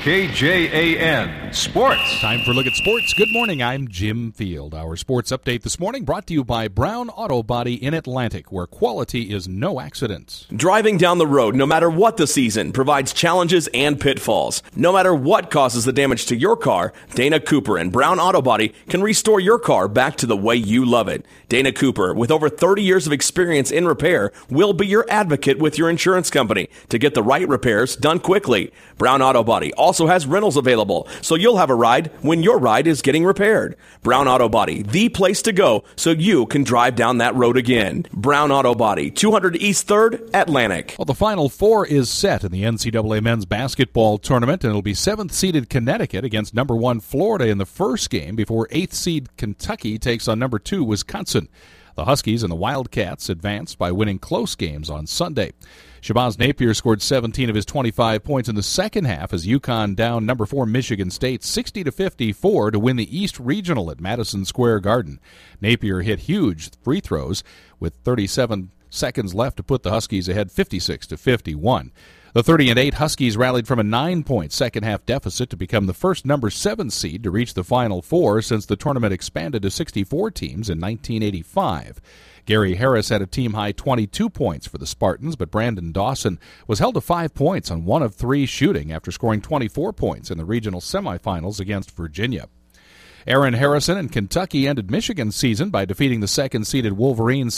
KJAN Sports. Time for a look at sports. Good morning, I'm Jim Field. Our sports update this morning brought to you by Brown Auto Body in Atlantic, where quality is no accident. Driving down the road, no matter what the season, provides challenges and pitfalls. No matter what causes the damage to your car, Dana Cooper and Brown Auto Body can restore your car back to the way you love it. Dana Cooper, with over 30 years of experience in repair, will be your advocate with your insurance company to get the right repairs done quickly. Brown Auto Body also has rentals available, so you'll have a ride when your ride is getting repaired. Brown Auto Body, the place to go so you can drive down that road again. Brown Auto Body, 200 East 3rd, Atlantic. Well, the Final Four is set in the NCAA men's basketball tournament, and it'll be 7th-seeded Connecticut against number 1 Florida in the first game before 8th-seed Kentucky takes on number 2 Wisconsin. The Huskies and the Wildcats advanced by winning close games on Sunday. Shabazz Napier scored 17 of his 25 points in the second half as UConn downed number 4 Michigan State 60-54 to win the East Regional at Madison Square Garden. Napier hit huge free throws with 37 seconds left to put the Huskies ahead 56-51. The 30-8 Huskies rallied from a 9-point second-half deficit to become the first number 7 seed to reach the Final Four since the tournament expanded to 64 teams in 1985. Gary Harris had a team-high 22 points for the Spartans, but Brandon Dawson was held to 5 points on 1 of 3 shooting after scoring 24 points in the regional semifinals against Virginia. Aaron Harrison and Kentucky ended Michigan's season by defeating the second-seeded Wolverines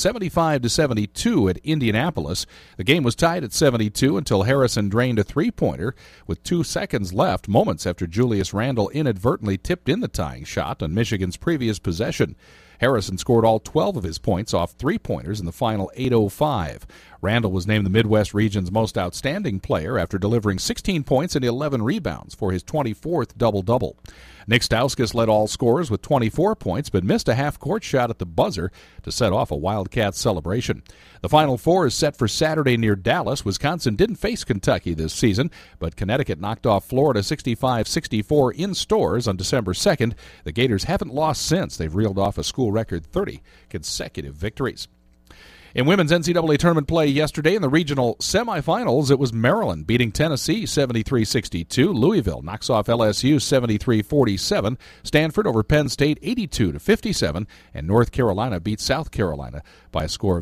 75-72 at Indianapolis. The game was tied at 72 until Harrison drained a three-pointer with 2 seconds left, moments after Julius Randle inadvertently tipped in the tying shot on Michigan's previous possession. Harrison scored all 12 of his points off three-pointers in the final 8:05. Randle was named the Midwest region's most outstanding player after delivering 16 points and 11 rebounds for his 24th double-double. Nick Stauskas led all scorers with 24 points, but missed a half-court shot at the buzzer to set off a Wildcats celebration. The Final Four is set for Saturday near Dallas. Wisconsin didn't face Kentucky this season, but Connecticut knocked off Florida 65-64 in stores on December 2nd. The Gators haven't lost since. They've reeled off a school record 30 consecutive victories. In women's NCAA tournament play yesterday in the regional semifinals, it was Maryland beating Tennessee 73-62. Louisville knocks off LSU 73-47. Stanford over Penn State 82-57. And North Carolina beat South Carolina by a score of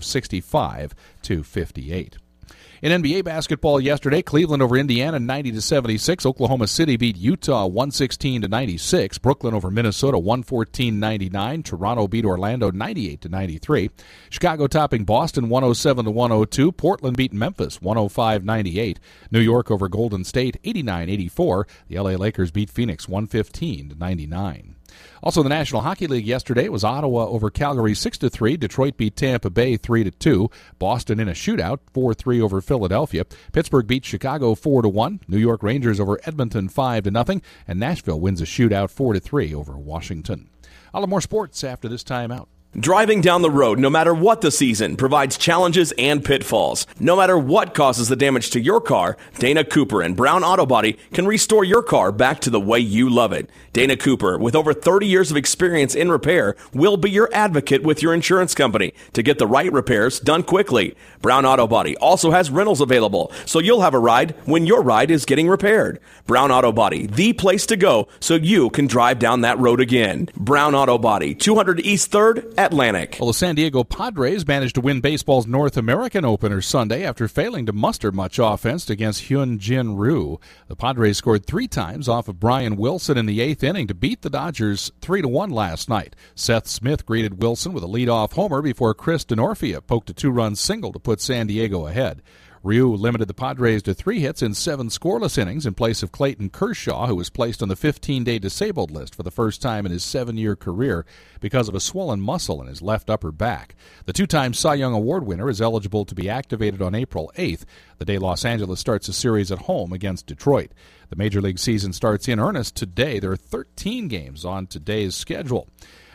65-58. In NBA basketball yesterday, Cleveland over Indiana 90-76. Oklahoma City beat Utah 116-96. Brooklyn over Minnesota 114-99. Toronto beat Orlando 98-93. Chicago topping Boston 107-102. Portland beat Memphis 105-98. New York over Golden State 89-84. The LA Lakers beat Phoenix 115-99. Also in the National Hockey League yesterday, it was Ottawa over Calgary 6-3. Detroit beat Tampa Bay 3-2. Boston in a shootout 4-3 over Philadelphia. Pittsburgh beat Chicago 4-1. New York Rangers over Edmonton 5-0. And Nashville wins a shootout 4-3 over Washington. I'll have more sports after this timeout. Driving down the road, no matter what the season, provides challenges and pitfalls. No matter what causes the damage to your car, Dana Cooper and Brown Auto Body can restore your car back to the way you love it. Dana Cooper, with over 30 years of experience in repair, will be your advocate with your insurance company to get the right repairs done quickly. Brown Auto Body also has rentals available, so you'll have a ride when your ride is getting repaired. Brown Auto Body, the place to go so you can drive down that road again. Brown Auto Body, 200 East 3rd, Atlantic. Well, the San Diego Padres managed to win baseball's North American opener Sunday after failing to muster much offense against Hyun-Jin Ryu. The Padres scored 3 times off of Brian Wilson in the 8th inning to beat the Dodgers 3-1 last night. Seth Smith greeted Wilson with a leadoff homer before Chris Denorfia poked a 2-run single to put San Diego ahead. Ryu limited the Padres to 3 hits in 7 scoreless innings in place of Clayton Kershaw, who was placed on the 15-day disabled list for the first time in his 7-year career because of a swollen muscle in his left upper back. The 2-time Cy Young Award winner is eligible to be activated on April 8th, the day Los Angeles starts a series at home against Detroit. The Major League season starts in earnest today. There are 13 games on today's schedule.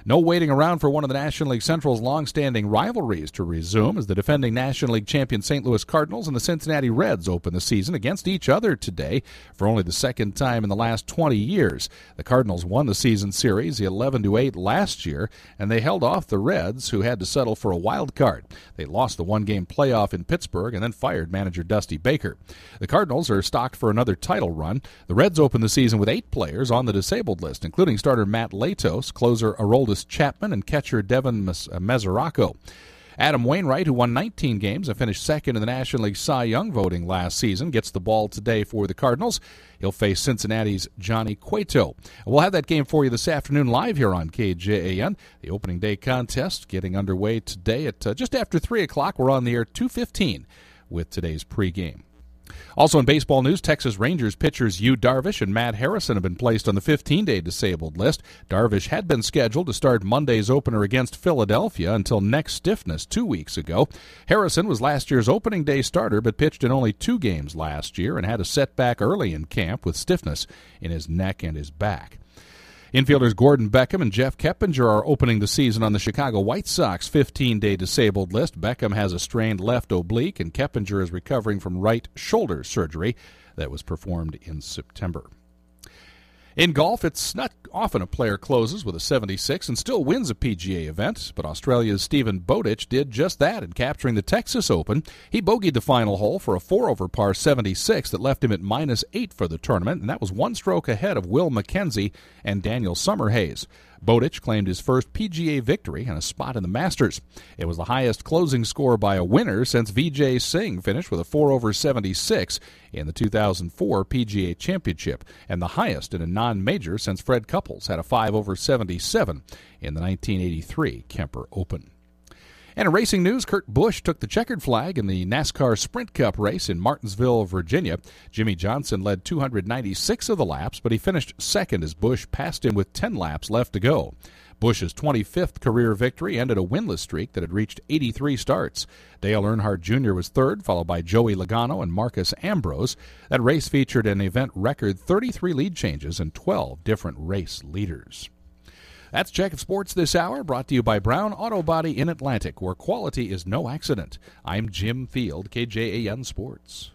No waiting around for one of the National League Central's long-standing rivalries to resume as the defending National League champion St. Louis Cardinals and the Cincinnati Reds open the season against each other today for only the second time in the last 20 years. The Cardinals won the season series 11-8 last year, and they held off the Reds, who had to settle for a wild card. They lost the one-game playoff in Pittsburgh and then fired manager Dusty Baker. The Cardinals are stocked for another title run. The Reds open the season with 8 players on the disabled list, including starter Matt Latos, closer Aroldis Chapman, and catcher Devin Mesoraco. Adam Wainwright, who won 19 games and finished second in the National League Cy Young voting last season, gets the ball today for the Cardinals. He'll face Cincinnati's Johnny Cueto. We'll have that game for you this afternoon live here on KJAN. The opening day contest getting underway today at just after 3 o'clock. We're on the air 2:15 with today's pregame. Also in baseball news, Texas Rangers pitchers Yu Darvish and Matt Harrison have been placed on the 15-day disabled list. Darvish had been scheduled to start Monday's opener against Philadelphia until neck stiffness 2 weeks ago. Harrison was last year's opening day starter but pitched in only 2 games last year and had a setback early in camp with stiffness in his neck and his back. Infielders Gordon Beckham and Jeff Keppinger are opening the season on the Chicago White Sox 15-day disabled list. Beckham has a strained left oblique, and Keppinger is recovering from right shoulder surgery that was performed in September. In golf, it's not often a player closes with a 76 and still wins a PGA event, but Australia's Stephen Bowditch did just that in capturing the Texas Open. He bogeyed the final hole for a 4-over par 76 that left him at -8 for the tournament, and that was 1 stroke ahead of Will Mackenzie and Daniel Summerhays. Bowditch claimed his first PGA victory and a spot in the Masters. It was the highest closing score by a winner since Vijay Singh finished with a 4-over 76 in the 2004 PGA Championship, and the highest in a non-major since Fred Couples had a 5-over 77 in the 1983 Kemper Open. And in racing news, Kurt Busch took the checkered flag in the NASCAR Sprint Cup race in Martinsville, Virginia. Jimmy Johnson led 296 of the laps, but he finished second as Busch passed him with 10 laps left to go. Busch's 25th career victory ended a winless streak that had reached 83 starts. Dale Earnhardt Jr. was third, followed by Joey Logano and Marcus Ambrose. That race featured an event record 33 lead changes and 12 different race leaders. That's Check of Sports this hour, brought to you by Brown Auto Body in Atlantic, where quality is no accident. I'm Jim Field, KJAN Sports.